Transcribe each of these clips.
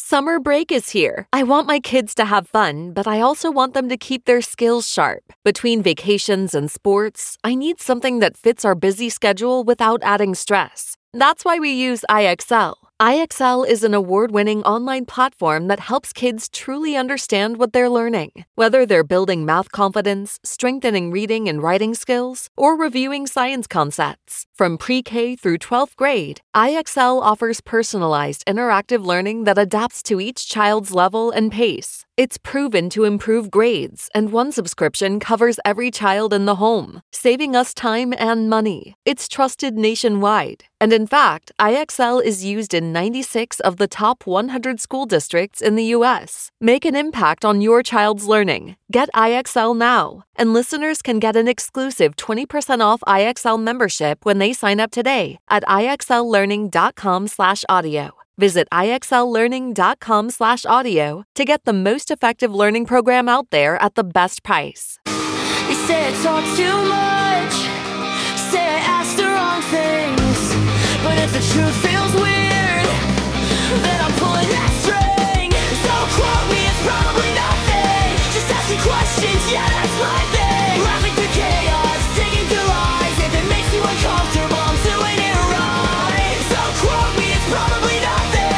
Summer break is here. I want my kids to have fun, but I also want them to keep their skills sharp. Between vacations and sports, I need something that fits our busy schedule without adding stress. That's why we use IXL. IXL is an award-winning online platform that helps kids truly understand what they're learning. Whether they're building math confidence, strengthening reading and writing skills, or reviewing science concepts. From pre-K through 12th grade, IXL offers personalized interactive learning that adapts to each child's level and pace. It's proven to improve grades, and one subscription covers every child in the home, saving us time and money. It's trusted nationwide, and in fact, IXL is used in 96 of the top 100 school districts in the U.S. Make an impact on your child's learning. Get IXL now, and listeners can get an exclusive 20% off IXL membership when they sign up today at IXLlearning.com/audio. Visit IXLlearning.com/audio to get the most effective learning program out there at the best price. You say I talk too much, say I ask the wrong things, but if the truth feels weird, then I'm pulling that string. So quote me, it's probably nothing, just asking questions, yeah, that's my thing. Laughing through chaos, digging through lies, if it makes you uncomfortable, I'm doing it right. So quote me, it's probably nothing.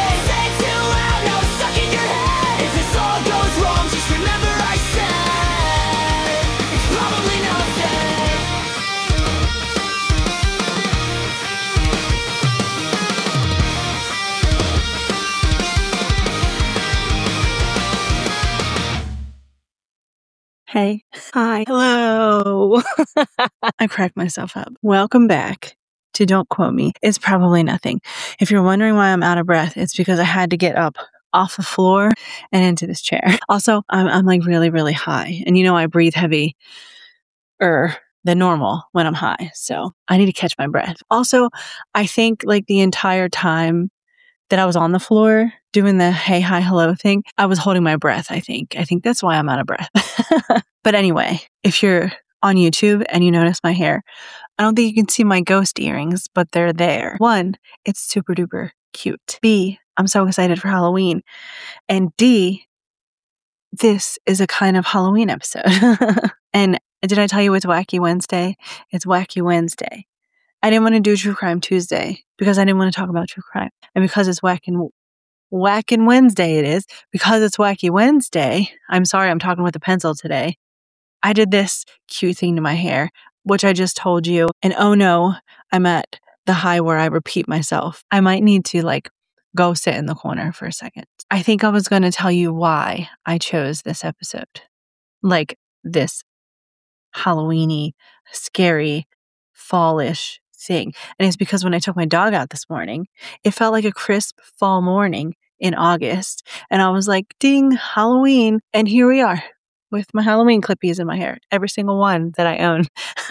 Hey. Hi. Hello. I cracked myself up. Welcome back to Don't Quote Me. It's probably nothing. If you're wondering why I'm out of breath, it's because I had to get up off the floor and into this chair. Also, I'm like really, really high. And I breathe heavy than normal when I'm high. So I need to catch my breath. Also, I think like the entire time that I was on the floor doing the hey, hi, hello thing, I was holding my breath, I think. I think that's why I'm out of breath. But anyway, if you're on YouTube and you notice my hair, I don't think you can see my ghost earrings, but they're there. 1, it's super duper cute. B, I'm so excited for Halloween. And D, this is a kind of Halloween episode. And did I tell you it's Wacky Wednesday? It's Wacky Wednesday. I didn't want to do True Crime Tuesday because I didn't want to talk about true crime. And because it's Whackin' Wednesday it is, because it's Wacky Wednesday, I'm sorry I'm talking with a pencil today, I did this cute thing to my hair, which I just told you. And oh no, I'm at the high where I repeat myself. I might need to go sit in the corner for a second. I think I was going to tell you why I chose this episode. Like this Halloween-y, scary, fallish thing. And it's because when I took my dog out this morning, it felt like a crisp fall morning in August. And I was like, ding, Halloween. And here we are with my Halloween clippies in my hair. Every single one that I own.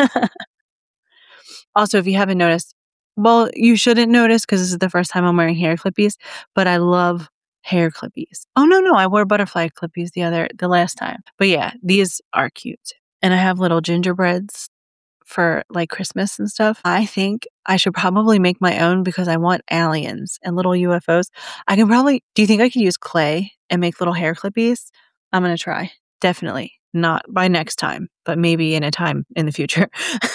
Also, if you haven't noticed, well, you shouldn't notice because this is the first time I'm wearing hair clippies, but I love hair clippies. Oh, no, I wore butterfly clippies the last time. But yeah, these are cute. And I have little gingerbreads for Christmas and stuff. I think I should probably make my own because I want aliens and little UFOs. Do you think I could use clay and make little hair clippies? I'm going to try. Definitely. Not by next time, but maybe in a time in the future.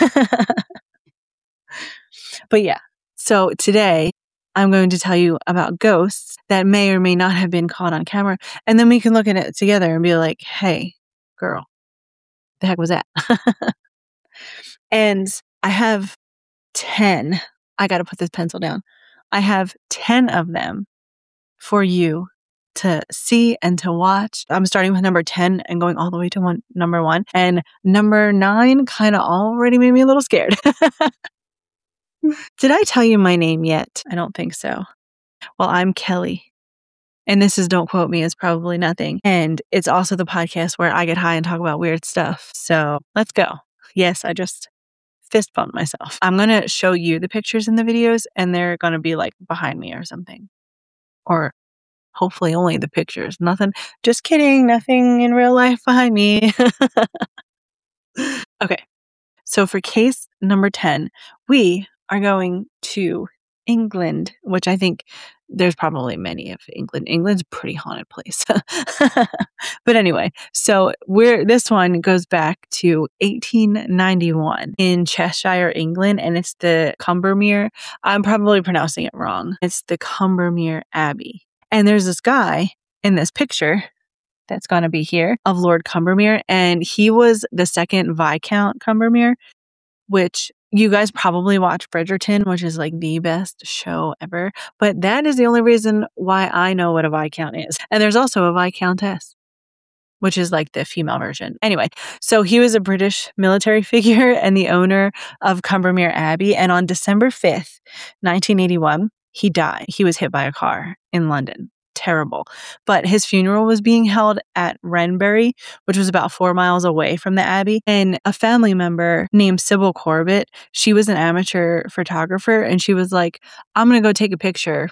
But yeah, so today I'm going to tell you about ghosts that may or may not have been caught on camera. And then we can look at it together and be like, hey, girl, the heck was that? And I have 10. I got to put this pencil down. I have 10 of them for you to see and to watch. I'm starting with number 10 and going all the way to number 1. And number 9 kind of already made me a little scared. Did I tell you my name yet? I don't think so. Well, I'm Kelly. And this is Don't Quote Me, It's Probably Nothing. And it's also the podcast where I get high and talk about weird stuff. So let's go. Yes, I just fist bumped myself. I'm going to show you the pictures in the videos and they're going to be behind me or something. Or hopefully only the pictures. Nothing. Just kidding. Nothing in real life behind me. Okay. So for case number 10, we are going to England, which I think there's probably many of England. England's a pretty haunted place. But anyway, so this one goes back to 1891 in Cheshire, England, and it's the Combermere. I'm probably pronouncing it wrong. It's the Combermere Abbey. And there's this guy in this picture that's going to be here of Lord Combermere, and he was the second Viscount Combermere, which you guys probably watch Bridgerton, which is like the best show ever. But that is the only reason why I know what a Viscount is. And there's also a Viscountess, which is like the female version. Anyway, so he was a British military figure and the owner of Combermere Abbey. And on December 5th, 1981, he died. He was hit by a car in London. Terrible. But his funeral was being held at Wrenbury, which was about 4 miles away from the Abbey. And a family member named Sybil Corbett, she was an amateur photographer, and she was like, I'm going to go take a picture.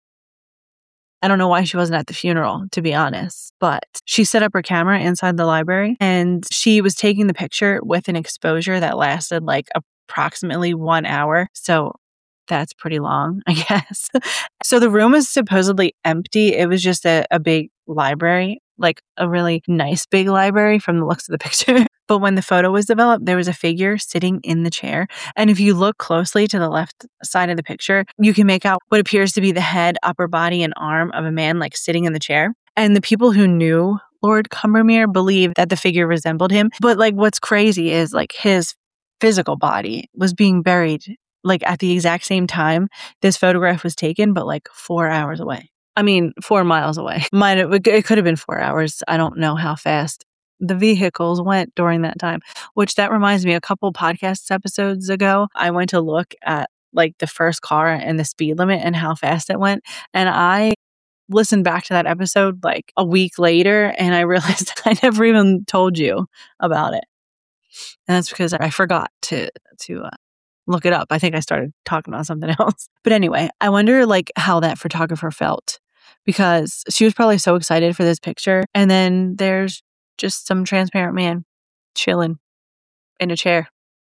I don't know why she wasn't at the funeral, to be honest, but she set up her camera inside the library, and she was taking the picture with an exposure that lasted like approximately 1 hour. So that's pretty long, I guess. So the room was supposedly empty. It was just a big library, like a really nice big library from the looks of the picture. But when the photo was developed, there was a figure sitting in the chair. And if you look closely to the left side of the picture, you can make out what appears to be the head, upper body, and arm of a man like sitting in the chair. And the people who knew Lord Combermere believed that the figure resembled him. But like what's crazy is like his physical body was being buried like at the exact same time this photograph was taken, but like 4 hours away. I mean, 4 miles away. It could have been 4 hours. I don't know how fast the vehicles went during that time, which that reminds me, a couple podcast episodes ago, I went to look at like the first car and the speed limit and how fast it went. And I listened back to that episode like a week later, and I realized I never even told you about it. And that's because I forgot to look it up. I think I started talking about something else. But anyway, I wonder like how that photographer felt, because she was probably so excited for this picture. And then there's just some transparent man chilling in a chair.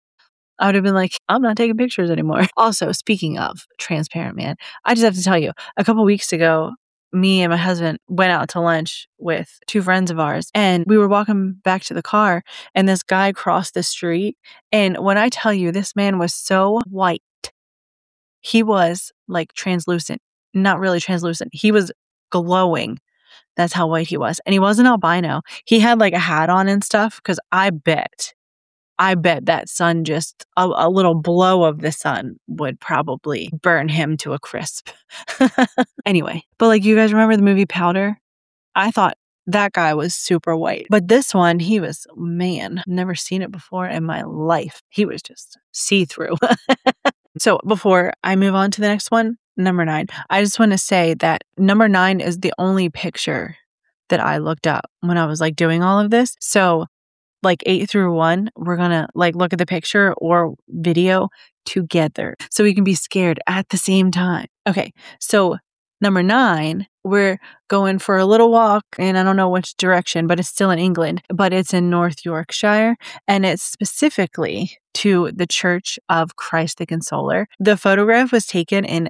I would have been like, I'm not taking pictures anymore. Also, speaking of transparent man, I just have to tell you, a couple weeks ago, me and my husband went out to lunch with 2 friends of ours, and we were walking back to the car, and this guy crossed the street. And when I tell you, this man was so white, he was like translucent, not really translucent. He was glowing. That's how white he was. And he wasn't albino. He had like a hat on and stuff, because I bet that sun, just a little blow of the sun would probably burn him to a crisp. Anyway, but like, you guys remember the movie Powder? I thought that guy was super white. But this one, he was, man, never seen it before in my life. He was just see-through. So before I move on to the next one, number 9, I just want to say that number 9 is the only picture that I looked up when I was like doing all of this. So like 8 through 1, we're going to like look at the picture or video together so we can be scared at the same time. Okay, so number 9, we're going for a little walk, and I don't know which direction, but it's still in England, but it's in North Yorkshire, and it's specifically to the Church of Christ the Consoler. The photograph was taken in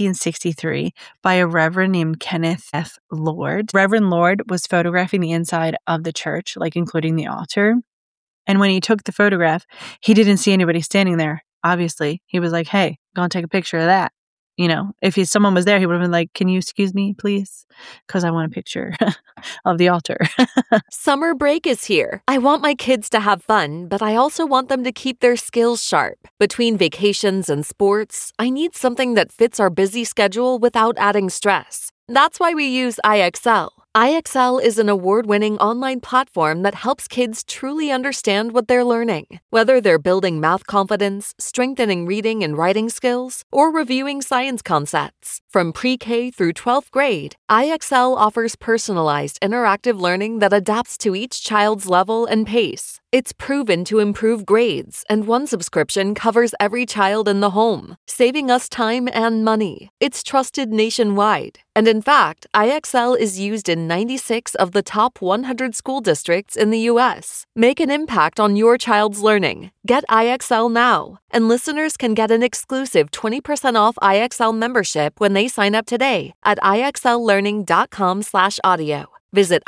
1963 by a reverend named Kenneth F. Lord. Reverend Lord was photographing the inside of the church, like including the altar. And when he took the photograph, he didn't see anybody standing there. Obviously, he was like, hey, go and take a picture of that. You know, if someone was there, he would have been like, can you excuse me, please? Because I want a picture of the altar. Summer break is here. I want my kids to have fun, but I also want them to keep their skills sharp. Between vacations and sports, I need something that fits our busy schedule without adding stress. That's why we use IXL. IXL is an award-winning online platform that helps kids truly understand what they're learning. Whether they're building math confidence, strengthening reading and writing skills, or reviewing science concepts. From pre-K through 12th grade, IXL offers personalized interactive learning that adapts to each child's level and pace. It's proven to improve grades, and one subscription covers every child in the home, saving us time and money. It's trusted nationwide. And in fact, IXL is used in 96 of the top 100 school districts in the U.S. Make an impact on your child's learning. Get IXL now. And listeners can get an exclusive 20% off IXL membership when they sign up today at IXLlearning.com/audio. Visit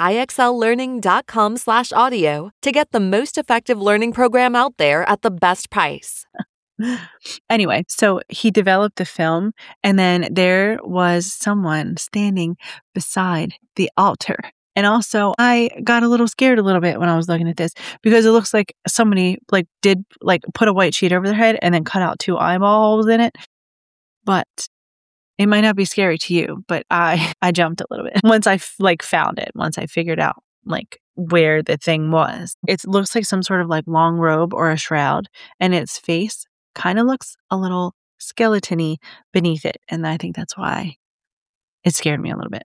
IXLlearning.com/audio to get the most effective learning program out there at the best price. Anyway, so he developed the film, and then there was someone standing beside the altar. And also, I got a little scared a little bit when I was looking at this because it looks like somebody did put a white sheet over their head and then cut out 2 eyeballs in it. But it might not be scary to you, but I jumped a little bit once I found it, once I figured out where the thing was. It looks like some sort of long robe or a shroud, and its face kind of looks a little skeleton-y beneath it. And I think that's why it scared me a little bit.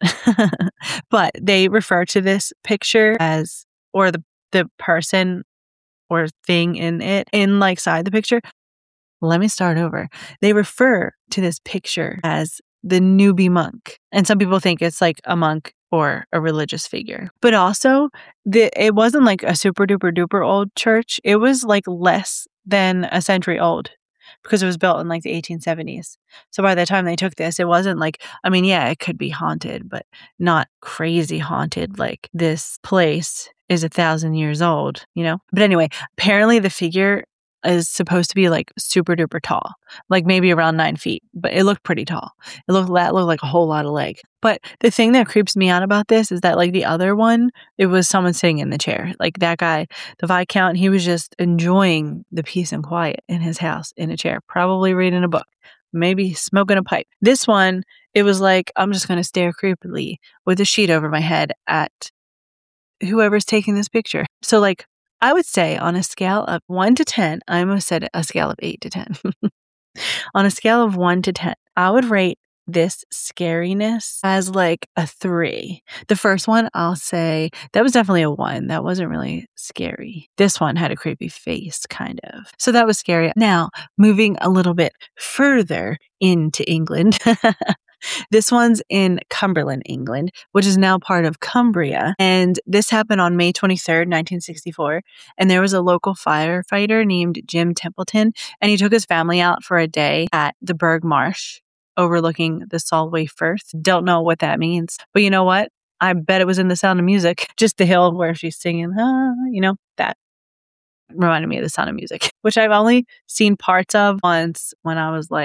But they refer to this picture as, or the person or thing in it, side the picture. Let me start over. They refer to this picture as the newbie monk. And some people think it's a monk or a religious figure. But also, it wasn't a super duper duper old church. It was less than a century old because it was built in the 1870s. So by the time they took this, it wasn't it could be haunted, but not crazy haunted. This place is 1,000 years old, But anyway, apparently the figure is supposed to be super duper tall, maybe around 9 feet, but it looked pretty tall. It looked like a whole lot of leg. But the thing that creeps me out about this is that the other one, it was someone sitting in the chair. That guy, the Viscount, he was just enjoying the peace and quiet in his house in a chair, probably reading a book, maybe smoking a pipe. This one, it was I'm just going to stare creepily with a sheet over my head at whoever's taking this picture. So I would say on a scale of 1 to 10, I almost said a scale of 8 to 10. On a scale of 1 to 10, I would rate this scariness as a 3. The first one, I'll say that was definitely a 1. That wasn't really scary. This one had a creepy face, kind of. So that was scary. Now, moving a little bit further into England. This one's in Cumberland, England, which is now part of Cumbria. And this happened on May 23rd, 1964. And there was a local firefighter named Jim Templeton, and he took his family out for a day at the Burgh Marsh overlooking the Solway Firth. Don't know what that means, but you know what? I bet it was in The Sound of Music, just the hill where she's singing, that reminded me of The Sound of Music, which I've only seen parts of once when I was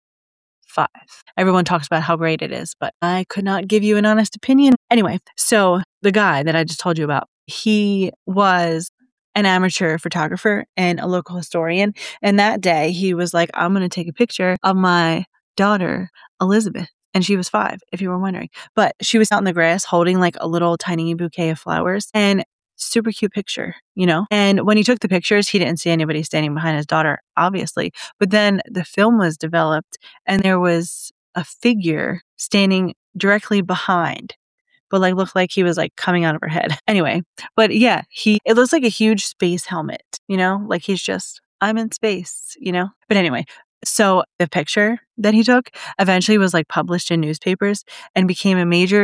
5. Everyone talks about how great it is, but I could not give you an honest opinion. Anyway, so the guy that I just told you about, he was an amateur photographer and a local historian. And that day he was I'm going to take a picture of my daughter, Elizabeth. And she was 5, if you were wondering. But she was out in the grass holding a little tiny bouquet of flowers. And super cute picture, And when he took the pictures, he didn't see anybody standing behind his daughter, obviously. But then the film was developed and there was a figure standing directly behind, but looked like he was coming out of her head. Anyway, but yeah, it looks like a huge space helmet, he's just, I'm in space, But anyway, so the picture that he took eventually was published in newspapers and became a major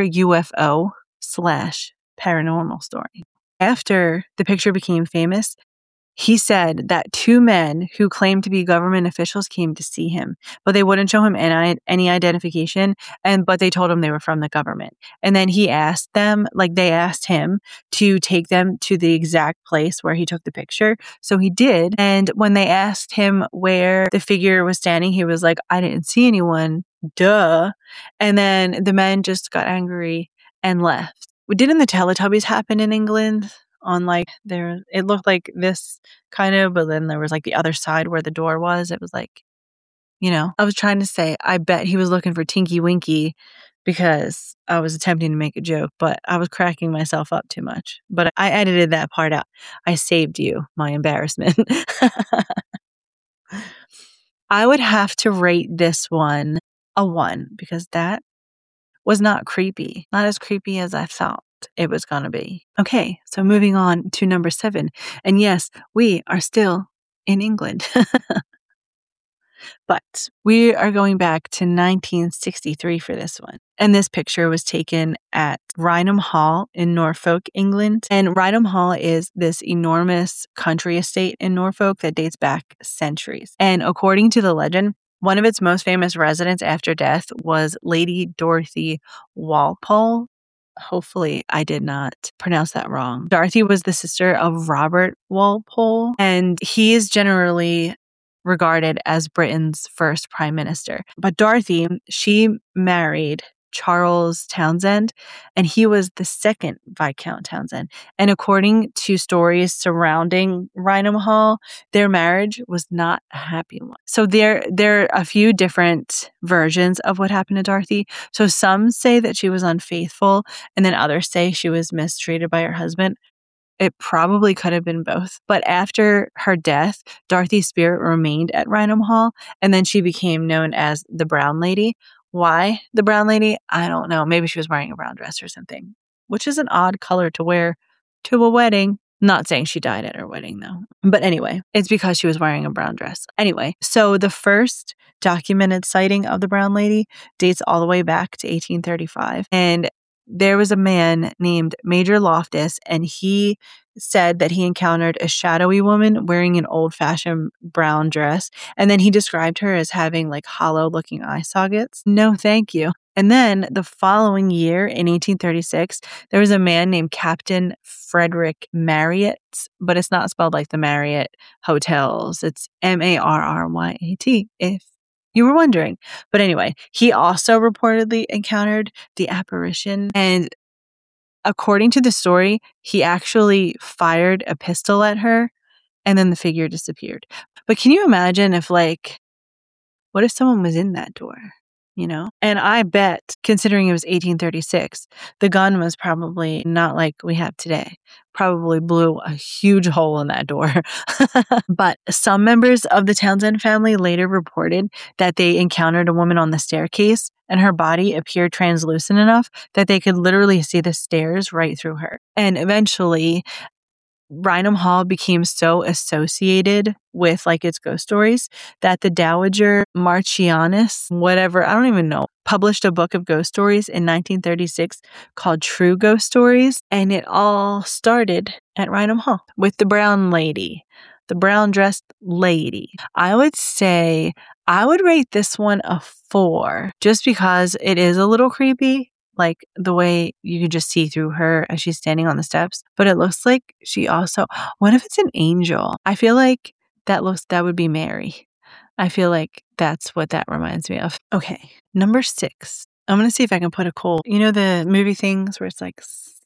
UFO/paranormal story. After the picture became famous, he said that 2 men who claimed to be government officials came to see him, but they wouldn't show him any identification, but they told him they were from the government. And then he asked them, they asked him to take them to the exact place where he took the picture. So he did. And when they asked him where the figure was standing, he was like, I didn't see anyone. Duh. And then the men just got angry and left. Didn't the Teletubbies happen in England? It looked like this kind of, but then there was the other side where the door was. It was I was trying to say, I bet he was looking for Tinky Winky because I was attempting to make a joke, but I was cracking myself up too much. But I edited that part out. I saved you my embarrassment. I would have to rate this one a 1 because that was not creepy. Not as creepy as I thought. it was going to be. Okay, so moving on to number 7. And yes, we are still in England. But we are going back to 1963 for this one. And this picture was taken at Rainham Hall in Norfolk, England. And Rainham Hall is this enormous country estate in Norfolk that dates back centuries. And according to the legend, one of its most famous residents after death was Lady Dorothy Walpole. Hopefully, I did not pronounce that wrong. Dorothy was the sister of Robert Walpole, and he is generally regarded as Britain's first prime minister. But Dorothy, she married Charles Townshend, and he was the second Viscount Townshend. And according to stories surrounding Rainham Hall, their marriage was not a happy one. So there are a few different versions of what happened to Dorothy. So some say that she was unfaithful, and then others say she was mistreated by her husband. It probably could have been both. But after her death, Dorothy's spirit remained at Rainham Hall, and then she became known as the Brown Lady. Why the Brown Lady? I don't know. Maybe she was wearing a brown dress or something, which is an odd color to wear to a wedding. Not saying she died at her wedding, though. But anyway, it's because she was wearing a brown dress. Anyway, so the first documented sighting of the Brown Lady dates all the way back to 1835. And there was a man named Major Loftus, and he said that he encountered a shadowy woman wearing an old-fashioned brown dress, and then he described her as having like hollow-looking eye sockets. No, thank you. And then the following year, in 1836, there was a man named Captain Frederick Marryat, but it's not spelled like the Marriott hotels. It's Marryat, if you were wondering. But anyway, he also reportedly encountered the apparition. And according to the story, he actually fired a pistol at her and then the figure disappeared. But can you imagine if what if someone was in that door? And I bet, considering it was 1836, the gun was probably not like we have today. Probably blew a huge hole in that door. But some members of the Townshend family later reported that they encountered a woman on the staircase, and her body appeared translucent enough that they could literally see the stairs right through her. And eventually, Rainham Hall became so associated with its ghost stories that the Dowager Marchioness, whatever, I don't even know, published a book of ghost stories in 1936 called True Ghost Stories. And it all started at Rainham Hall with the Brown Lady, the brown dressed lady. I would say I would rate this one a 4 just because it is a little creepy. Like the way you could just see through her as she's standing on the steps. But it looks like she also, what if it's an angel? I feel like that would be Mary. I feel like that's what that reminds me of. Okay, number 6. I'm going to see if I can put a cold. You know the movie things where it's like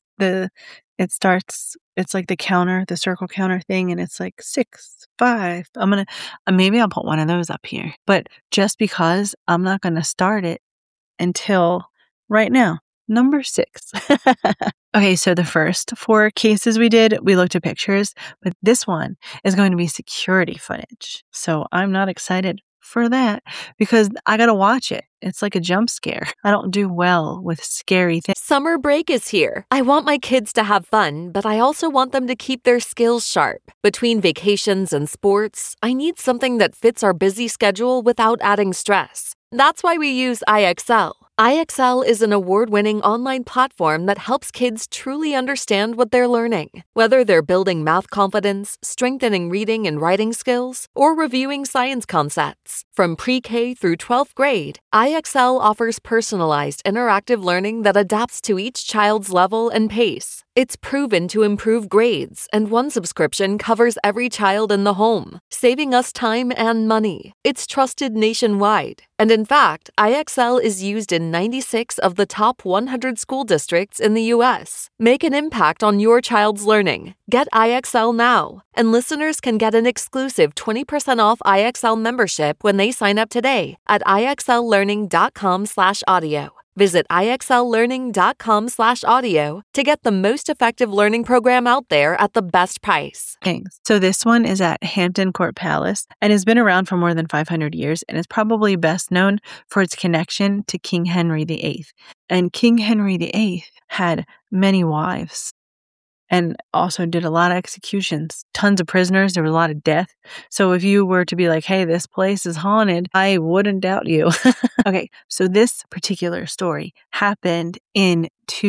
it's like the counter, the circle counter thing, and it's like 6, 5. Maybe I'll put one of those up here. But just because I'm not going to start it until right now, number 6. Okay, so the first 4 cases we looked at pictures, but this one is going to be security footage. So I'm not excited for that because I gotta watch it. It's like a jump scare. I don't do well with scary things. Summer break is here. I want my kids to have fun, but I also want them to keep their skills sharp. Between vacations and sports, I need something that fits our busy schedule without adding stress. That's why we use IXL. IXL is an award-winning online platform that helps kids truly understand what they're learning. Whether they're building math confidence, strengthening reading and writing skills, or reviewing science concepts. From pre-K through 12th grade, IXL offers personalized interactive learning that adapts to each child's level and pace. It's proven to improve grades, and one subscription covers every child in the home, saving us time and money. It's trusted nationwide. And in fact, IXL is used in 96 of the top 100 school districts in the U.S. Make an impact on your child's learning. Get IXL now. And listeners can get an exclusive 20% off IXL membership when they sign up today at IXLlearning.com/audio. Visit IXLlearning.com/audio to get the most effective learning program out there at the best price. So this one is at Hampton Court Palace and has been around for more than 500 years and is probably best known for its connection to King Henry VIII. And King Henry VIII had many wives and also did a lot of executions, tons of prisoners. There was a lot of death. So if you were to be like, hey, this place is haunted, I wouldn't doubt you. Okay, so this particular story happened in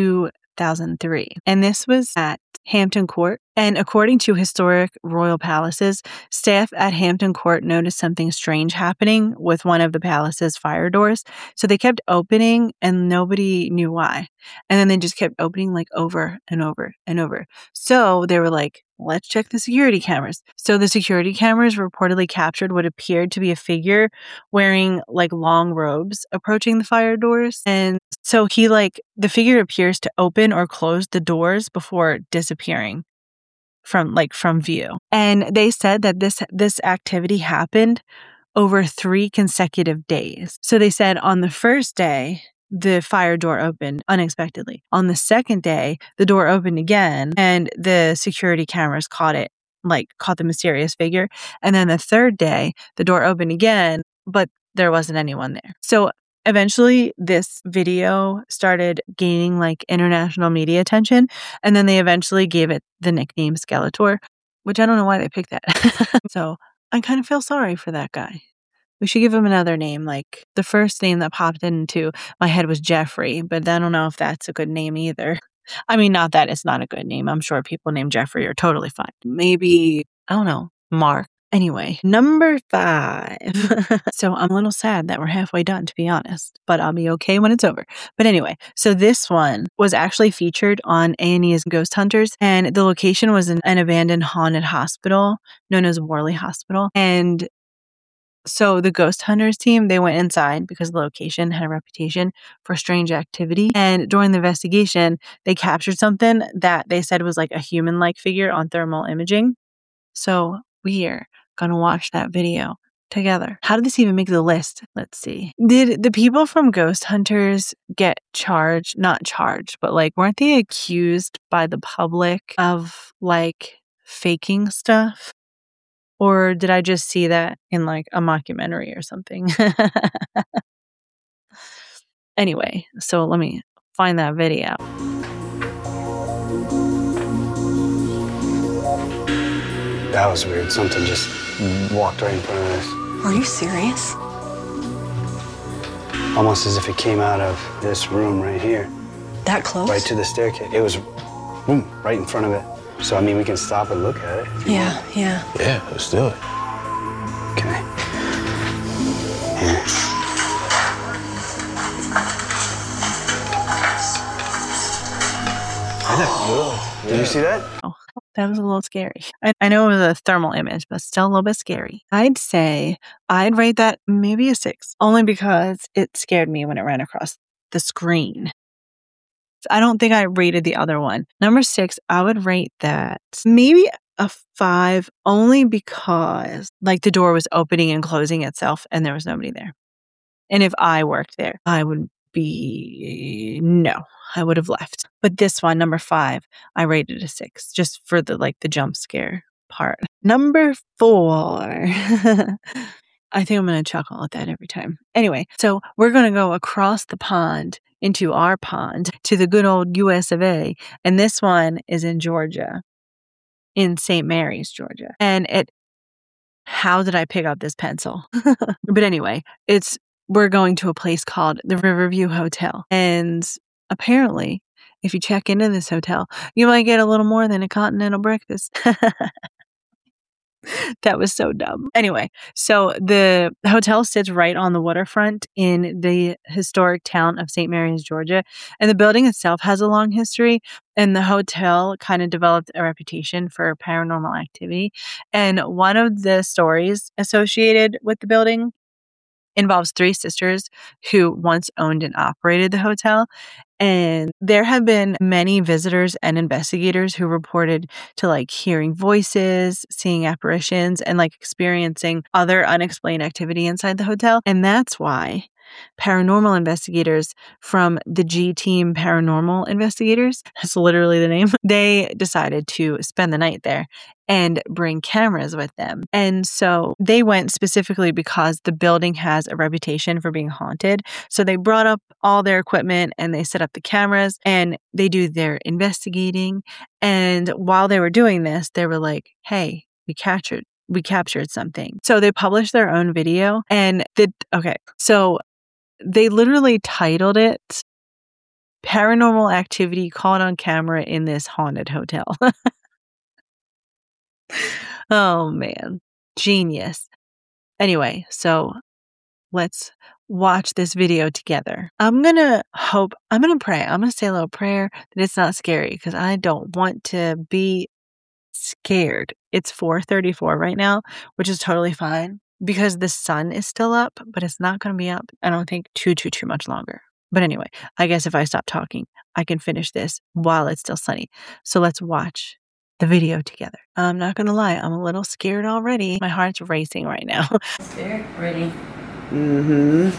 2003, and this was at Hampton Court. And according to historic royal palaces, staff at Hampton Court noticed something strange happening with one of the palace's fire doors. So they kept opening and nobody knew why. And then they just kept opening like over and over and over. So they were like, let's check the security cameras. So the security cameras reportedly captured what appeared to be a figure wearing like long robes approaching the fire doors. And so the figure appears to open or close the doors before disappearing from view. And they said that this activity happened over 3 consecutive days. So they said on the first day, the fire door opened unexpectedly. On the second day, the door opened again and the security cameras caught the mysterious figure. And then the third day, the door opened again, but there wasn't anyone there. So eventually this video started gaining like international media attention. And then they eventually gave it the nickname Skeletor, which I don't know why they picked that. So I kind of feel sorry for that guy. We should give him another name. Like the first name that popped into my head was Jeffrey, but I don't know if that's a good name either. I mean, not that it's not a good name. I'm sure people named Jeffrey are totally fine. Maybe, I don't know, Mark. Anyway, number 5. So I'm a little sad that we're halfway done, to be honest, but I'll be okay when it's over. But anyway, so this one was actually featured on A&E's Ghost Hunters, and the location was an abandoned haunted hospital known as Worley Hospital. And so the Ghost Hunters team, they went inside because the location had a reputation for strange activity. And during the investigation, they captured something that they said was like a human-like figure on thermal imaging. So we're going to watch that video together. How did this even make the list? Let's see. Did the people from Ghost Hunters get charged? Not charged, but like, weren't they accused by the public of like faking stuff? Or did I just see that in like a mockumentary or something? Anyway, so let me find that video. That was weird. Something just walked right in front of us. Are you serious? Almost as if it came out of this room right here. That close? Right to the staircase. It was, boom, right in front of it. So, I mean, we can stop and look at it. Yeah. Yeah, let's do it. Okay. Here. Did you see that? Oh, that was a little scary. I know it was a thermal image, but still a little bit scary. I'd say I'd rate that maybe a 6, only because it scared me when it ran across the screen. I don't think I rated the other one. Number 6, I would rate that maybe a 5, only because like the door was opening and closing itself and there was nobody there. And if I worked there, I would I would have left. But this one, number 5, I rated a 6 just for the jump scare part. Number 4. I think I'm going to chuckle at that every time. Anyway, so we're going to go across the pond into our pond to the good old US of A. And this one is in Georgia, in St. Mary's, Georgia. And how did I pick up this pencil? But anyway, we're going to a place called the Riverview Hotel. And apparently, if you check into this hotel, you might get a little more than a continental breakfast. That was so dumb. Anyway, so the hotel sits right on the waterfront in the historic town of St. Mary's, Georgia. And the building itself has a long history. And the hotel kind of developed a reputation for paranormal activity. And one of the stories associated with the building involves 3 sisters who once owned and operated the hotel. And there have been many visitors and investigators who reported to hearing voices, seeing apparitions, and experiencing other unexplained activity inside the hotel. And that's why paranormal investigators from the G Team Paranormal Investigators, that's literally the name, they decided to spend the night there and bring cameras with them. And so they went specifically because the building has a reputation for being haunted. So they brought up all their equipment and they set up the cameras and they do their investigating. And while they were doing this, they were like, hey, we captured something. So they published their own video and so they literally titled it Paranormal Activity Caught on Camera in This Haunted Hotel. Oh man, genius. Anyway, so let's watch this video together. I'm going to pray. I'm going to say a little prayer that it's not scary because I don't want to be scared. It's 4:34 right now, which is totally fine because the sun is still up, but it's not going to be up, I don't think, too much longer. But anyway, I guess if I stop talking, I can finish this while it's still sunny. So let's watch the video together. I'm not going to lie, I'm a little scared already. My heart's racing right now. Scared? Ready? Mm-hmm.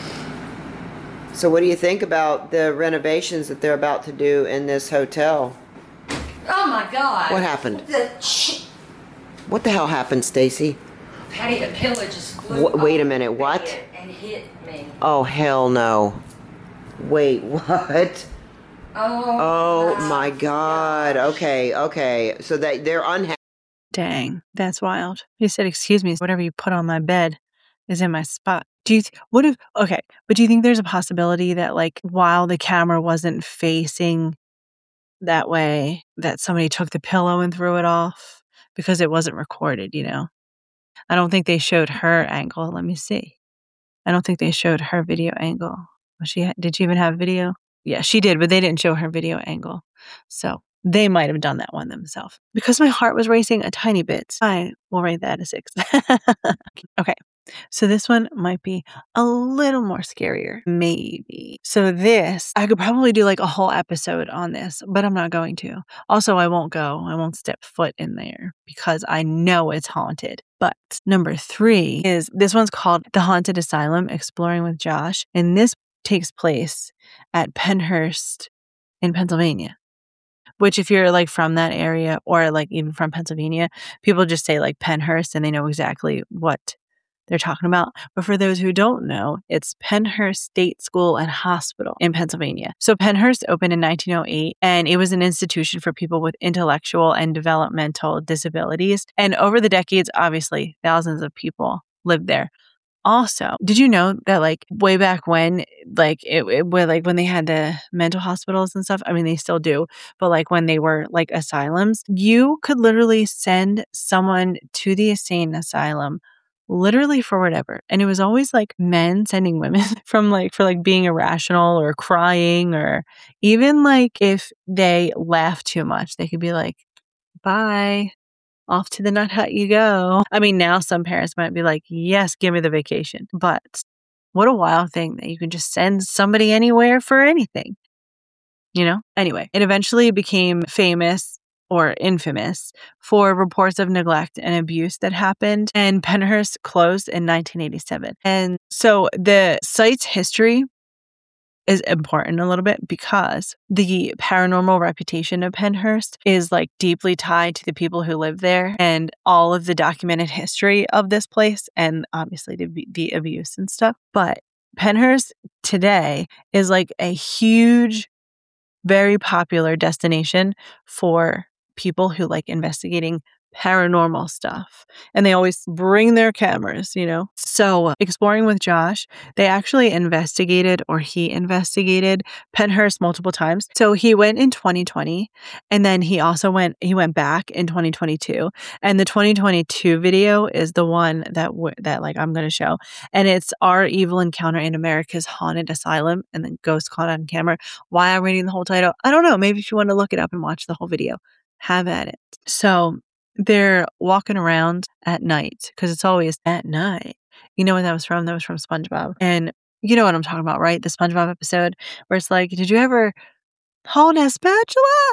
So what do you think about the renovations that they're about to do in this hotel? Oh my God. What happened? Shh. What the hell happened, Stacy? Patty the pillar just flew Wait a off minute, the what? bed and hit me. Oh, hell no. Wait, what? Oh my God. Okay. So they're unhappy. Dang, that's wild. He said, excuse me, whatever you put on my bed is in my spot. Do you think there's a possibility that like while the camera wasn't facing that way, that somebody took the pillow and threw it off because it wasn't recorded, you know? I don't think they showed her angle. Let me see. I don't think they showed her video angle. Did she even have video? Yeah, she did, but they didn't show her video angle. So they might have done that one themselves. Because my heart was racing a tiny bit, I will rate that a 6. Okay, so this one might be a little more scarier. Maybe. So this, I could probably do like a whole episode on this, but I'm not going to. Also, I won't step foot in there because I know it's haunted. But number 3 is, this one's called The Haunted Asylum, Exploring with Josh. And this takes place at Pennhurst in Pennsylvania, which if you're like from that area or like even from Pennsylvania, people just say like Pennhurst and they know exactly what they're talking about. But for those who don't know, it's Pennhurst State School and Hospital in Pennsylvania. So Pennhurst opened in 1908 and it was an institution for people with intellectual and developmental disabilities. And over the decades, obviously, thousands of people lived there. Also, did you know that like way back when, like when they had the mental hospitals and stuff, I mean, they still do, but like when they were like asylums, you could literally send someone to the insane asylum literally for whatever. And it was always like men sending women for being irrational or crying, or even like if they laughed too much, they could be like, bye. Off to the nut hut you go. I mean, now some parents might be like, yes, give me the vacation. But what a wild thing that you can just send somebody anywhere for anything, you know? Anyway, it eventually became famous or infamous for reports of neglect and abuse that happened. And Pennhurst closed in 1987. And so the site's history is important a little bit because the paranormal reputation of Pennhurst is like deeply tied to the people who live there and all of the documented history of this place and obviously the abuse and stuff. But Pennhurst today is like a huge, very popular destination for people who like investigating paranormal stuff. And they always bring their cameras, you know? So Exploring with Josh, he investigated Pennhurst multiple times. So he went in 2020 and then he went back in 2022. And the 2022 video is the one that like I'm going to show. And it's Our Evil Encounter in America's Haunted Asylum and then Ghost Caught on Camera. Why I'm reading the whole title, I don't know. Maybe if you want to look it up and watch the whole video, have at it. So they're walking around at night because it's always at night. You know what that was from? That was from SpongeBob. And you know what I'm talking about, right? The SpongeBob episode where it's like, did you ever hold a spatula?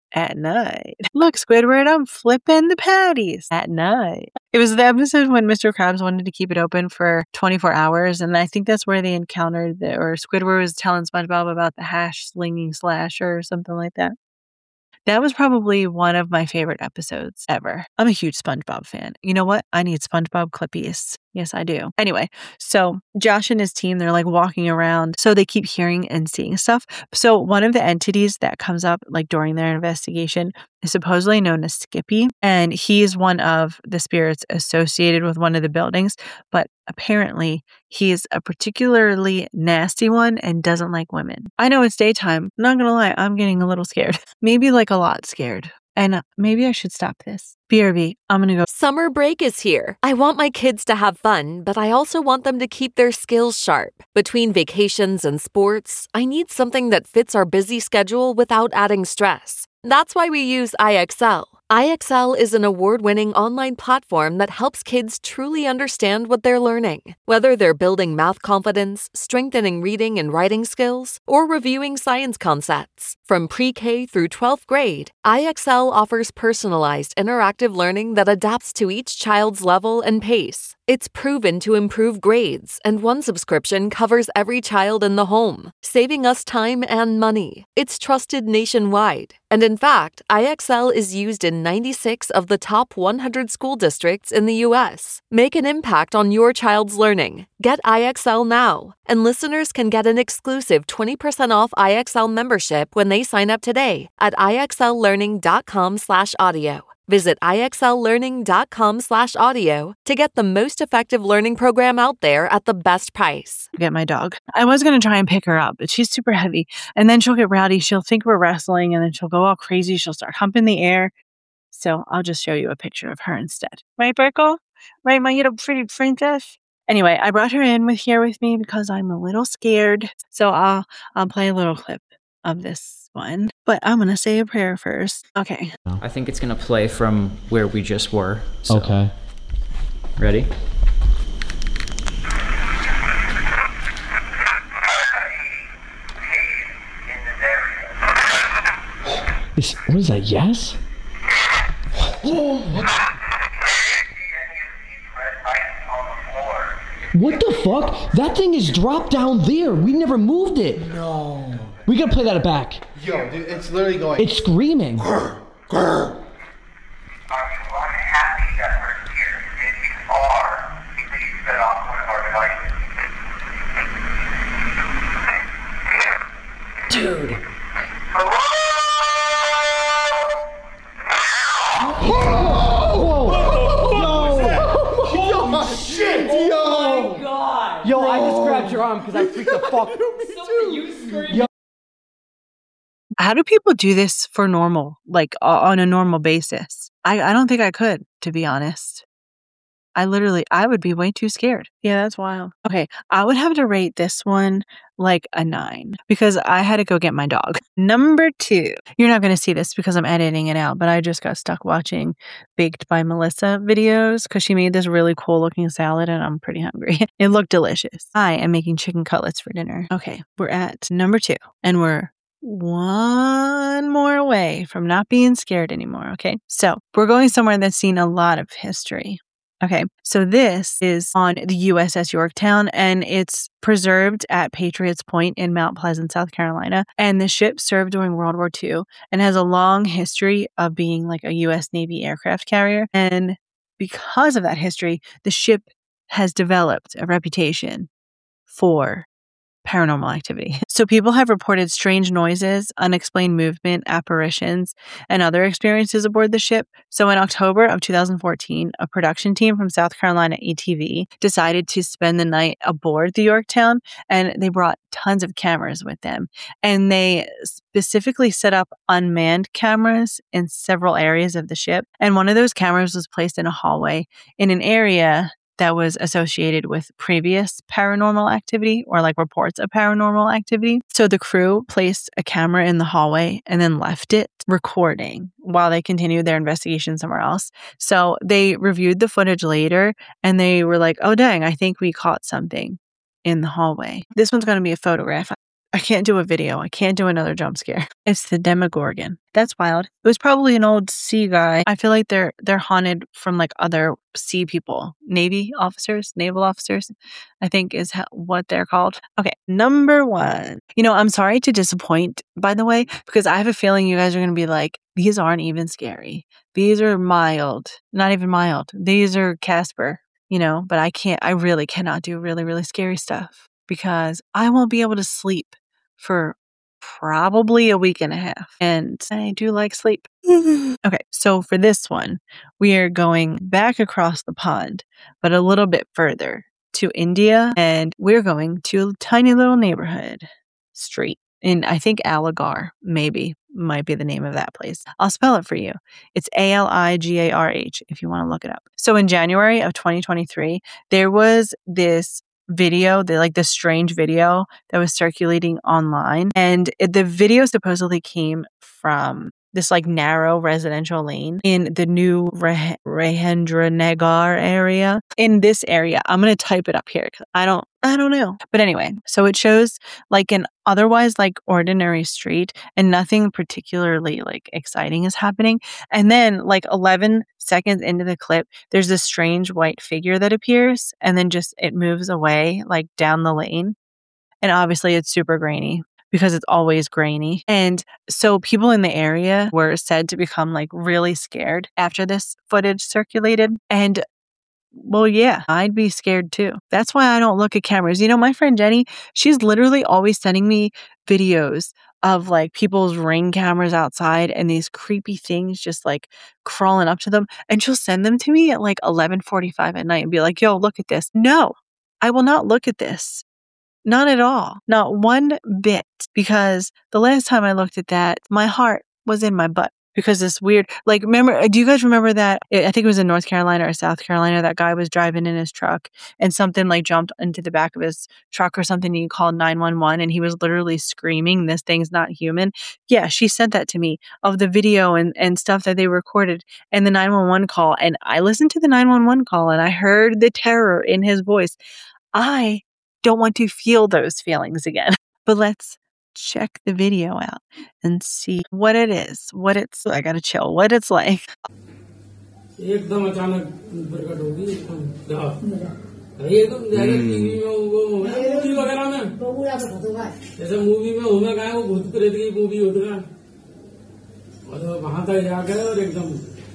at night. Look, Squidward, I'm flipping the patties at night. It was the episode when Mr. Krabs wanted to keep it open for 24 hours. And I think that's where they encountered or Squidward was telling SpongeBob about the hash slinging slasher or something like that. That was probably one of my favorite episodes ever. I'm a huge SpongeBob fan. You know what? I need SpongeBob Clippies. Yes, I do. Anyway, so Josh and his team, they're like walking around. So they keep hearing and seeing stuff. So one of the entities that comes up like during their investigation is supposedly known as Skippy. And he is one of the spirits associated with one of the buildings. But apparently he's a particularly nasty one and doesn't like women. I know it's daytime. Not gonna lie, I'm getting a little scared. Maybe like a lot scared. And maybe I should stop this. BRB, I'm gonna go. Summer break is here. I want my kids to have fun, but I also want them to keep their skills sharp. Between vacations and sports, I need something that fits our busy schedule without adding stress. That's why we use IXL. IXL is an award-winning online platform that helps kids truly understand what they're learning. Whether they're building math confidence, strengthening reading and writing skills, or reviewing science concepts. From pre-K through 12th grade, IXL offers personalized interactive learning that adapts to each child's level and pace. It's proven to improve grades, and one subscription covers every child in the home, saving us time and money. It's trusted nationwide, and in fact, IXL is used in 96 of the top 100 school districts in the U.S. Make an impact on your child's learning. Get IXL now, and listeners can get an exclusive 20% off IXL membership when they sign up today at IXLlearning.com/audio. Visit IXLlearning.com/audio to get the most effective learning program out there at the best price. Get my dog. I was going to try and pick her up, but she's super heavy. And then she'll get rowdy. She'll think we're wrestling and then she'll go all crazy. She'll start humping the air. So I'll just show you a picture of her instead. Right, Burkle? Right, my little pretty princess? Anyway, I brought her in here with me because I'm a little scared. So I'll play a little clip of this one, but I'm gonna say a prayer first. Okay. I think it's gonna play from where we just were. So. Okay. Ready? What is that? Yes? What the fuck? That thing is dropped down there. We never moved it. No. We gotta play that back. Yo, dude, it's literally going. It's screaming. Grr, grr. Dude. Yo, I just grabbed your arm because I freaked the fuck. How do people do this for normal, like on a normal basis? I don't think I could, to be honest. I would be way too scared. Yeah, that's wild. Okay, I would have to rate this one like a 9 because I had to go get my dog. Number 2. You're not going to see this because I'm editing it out, but I just got stuck watching Baked by Melissa videos because she made this really cool looking salad and I'm pretty hungry. It looked delicious. I am making chicken cutlets for dinner. Okay, we're at number 2 and we're one more away from not being scared anymore. Okay, so we're going somewhere that's seen a lot of history. Okay, so this is on the USS Yorktown, and it's preserved at Patriots Point in Mount Pleasant, South Carolina. And the ship served during World War II and has a long history of being like a U.S. Navy aircraft carrier. And because of that history, the ship has developed a reputation for paranormal activity. So people have reported strange noises, unexplained movement, apparitions, and other experiences aboard the ship. So in October of 2014, a production team from South Carolina ATV decided to spend the night aboard the Yorktown, and they brought tons of cameras with them. And they specifically set up unmanned cameras in several areas of the ship. And one of those cameras was placed in a hallway in an area that was associated with previous paranormal activity or like reports of paranormal activity. So the crew placed a camera in the hallway and then left it recording while they continued their investigation somewhere else. So they reviewed the footage later and they were like, oh dang, I think we caught something in the hallway. This one's going to be a photograph. I can't do a video. I can't do another jump scare. It's the Demogorgon. That's wild. It was probably an old sea guy. I feel like they're haunted from like other sea people. Naval officers, I think is what they're called. Okay, number 1. I'm sorry to disappoint, by the way, because I have a feeling you guys are going to be like, these aren't even scary. These are mild. Not even mild. These are Casper, but I really cannot do really, really scary stuff because I won't be able to sleep for probably a week and a half. And I do like sleep. Okay, so for this one, we are going back across the pond, but a little bit further to India. And we're going to a tiny little neighborhood street in, I think, Aligarh, might be the name of that place. I'll spell it for you. It's Aligarh if you want to look it up. So in January of 2023, there was this video, this strange video that was circulating online. And the video supposedly came from this narrow residential lane in the new Rajendranagar area. In this area, I'm going to type it up here. I don't know. But anyway, so it shows an otherwise ordinary street and nothing particularly exciting is happening. And then 11 seconds into the clip, there's this strange white figure that appears and then just it moves away down the lane. And obviously it's super grainy because it's always grainy. And so people in the area were said to become really scared after this footage circulated. And well, yeah, I'd be scared too. That's why I don't look at cameras. My friend Jenny, she's literally always sending me videos of people's Ring cameras outside and these creepy things just crawling up to them. And she'll send them to me at 11:45 at night and be like, yo, look at this. No, I will not look at this. Not at all. Not one bit. Because the last time I looked at that, my heart was in my butt. Because this weird, remember, do you guys remember that? I think it was in North Carolina or South Carolina, that guy was driving in his truck and something jumped into the back of his truck or something and he called 911 and he was literally screaming, this thing's not human. Yeah, she sent that to me of the video and stuff that they recorded and the 911 call. And I listened to the 911 call and I heard the terror in his voice. I don't want to feel those feelings again. But let's check the video out and see what it is, I gotta chill, what it's like. एकदम अचानक प्रकट होगी एकदम TV में वो movie वगैरह में जैसे मूवी में होना का है वो भूत प्रेत की मूवी होती है और वहां तक जाकर और एकदम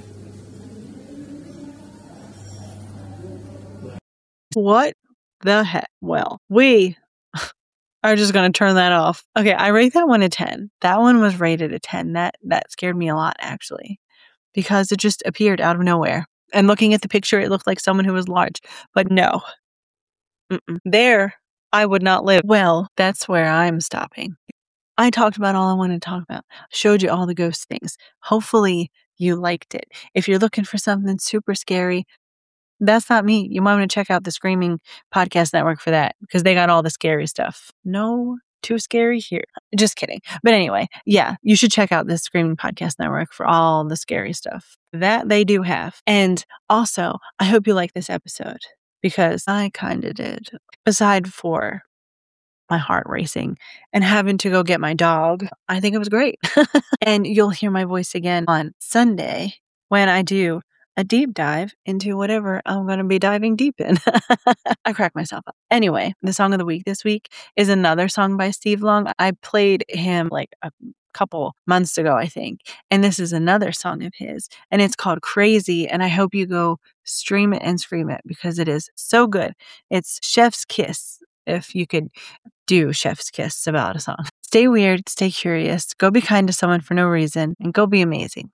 What the heck? Well, we are just going to turn that off. Okay, I rate that one a 10. That one was rated a 10. That scared me a lot, actually, because it just appeared out of nowhere. And looking at the picture, it looked like someone who was large. But no. There, I would not live. Well, that's where I'm stopping. I talked about all I wanted to talk about. Showed you all the ghost things. Hopefully, you liked it. If you're looking for something super scary, that's not me. You might want to check out the Screaming Podcast Network for that because they got all the scary stuff. No too scary here. Just kidding. But anyway, yeah, you should check out the Screaming Podcast Network for all the scary stuff that they do have. And also, I hope you like this episode because I kind of did. Aside for my heart racing and having to go get my dog, I think it was great. And you'll hear my voice again on Sunday when I do a deep dive into whatever I'm going to be diving deep in. I crack myself up. Anyway, the song of the week this week is another song by Steve Long. I played him a couple months ago, I think. And this is another song of his. And it's called Crazy. And I hope you go stream it and scream it because it is so good. It's Chef's Kiss, if you could do Chef's Kiss about a song. Stay weird, stay curious, go be kind to someone for no reason, and go be amazing.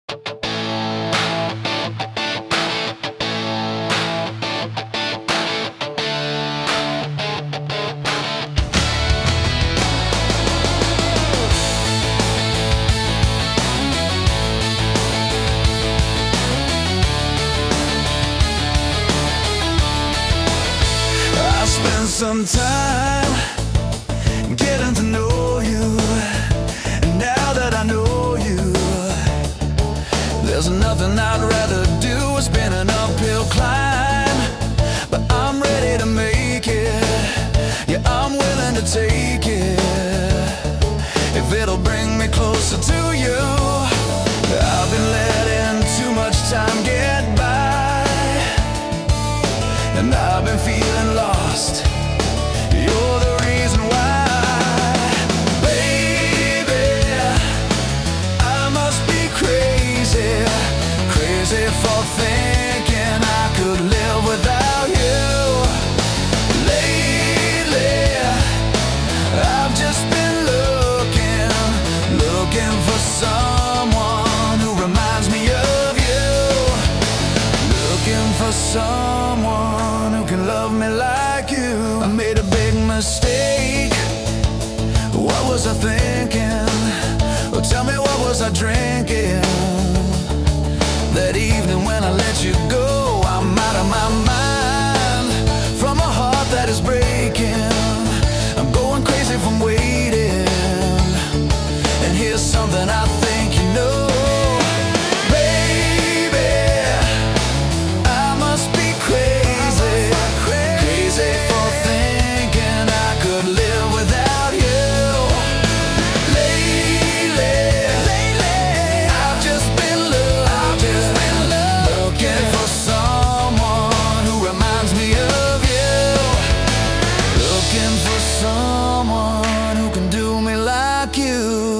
Some time getting to know you, and now that I know you, there's nothing I'd rather do. It's been an uphill climb, but I'm ready to make it. Yeah, I'm willing to take it. thinking I could live without you. Lately, I've just been looking for someone who reminds me of you. Looking for someone who can love me like you. I made a big mistake. What was I thinking? Well, tell me, what was I drinking? That evening when I let you go, I'm out of my mind. From a heart that is breaking, I'm going crazy from waiting. And here's something I think you know. Baby, I must be crazy, crazy for thinking I could live without you. Lately, I've just been looking for someone who reminds me of you. Looking for someone who can do me like you.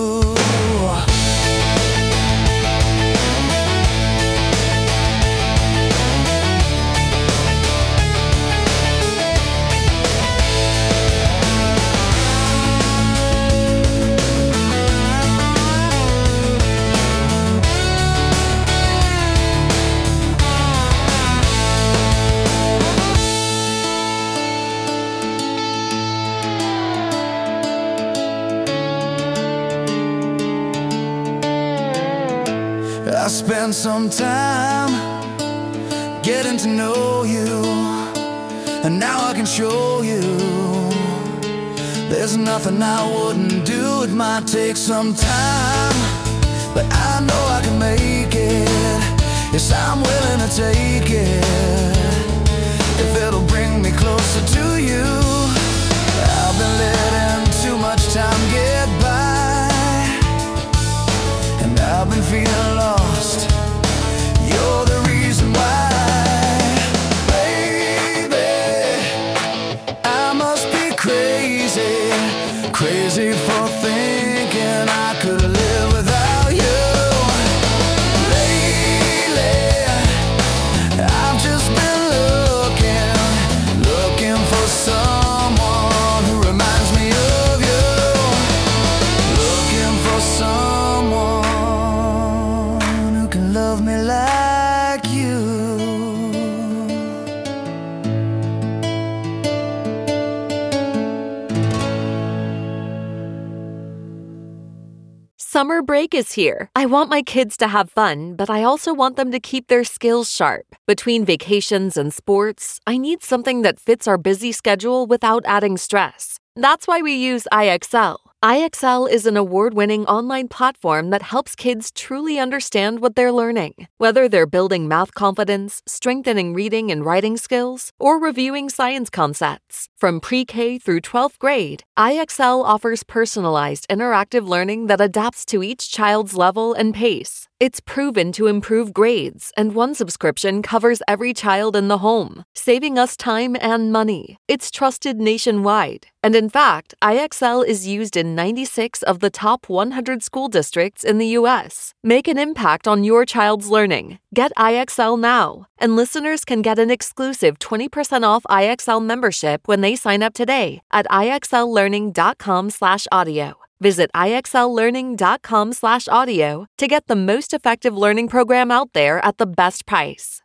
I spent some time getting to know you, and now I can show you there's nothing I wouldn't do. It might take some time, but I know I can make it. Yes, I'm willing to take it if it'll bring me closer to you. I've been letting too much time get by, and I've been feeling lost. You're the reason why. Baby, I must be crazy, crazy for thinking I could live without you. Lately, I've just been looking for someone who reminds me of you. Looking for someone who can love me like you. Summer break is here. I want my kids to have fun, but I also want them to keep their skills sharp. Between vacations and sports, I need something that fits our busy schedule without adding stress. That's why we use IXL. IXL is an award-winning online platform that helps kids truly understand what they're learning. Whether they're building math confidence, strengthening reading and writing skills, or reviewing science concepts. From pre-K through 12th grade, IXL offers personalized interactive learning that adapts to each child's level and pace. It's proven to improve grades, and one subscription covers every child in the home, saving us time and money. It's trusted nationwide. And in fact, IXL is used in 96 of the top 100 school districts in the U.S. Make an impact on your child's learning. Get IXL now, and listeners can get an exclusive 20% off IXL membership when they sign up today at IXLlearning.com/audio. Visit IXLlearning.com/audio to get the most effective learning program out there at the best price.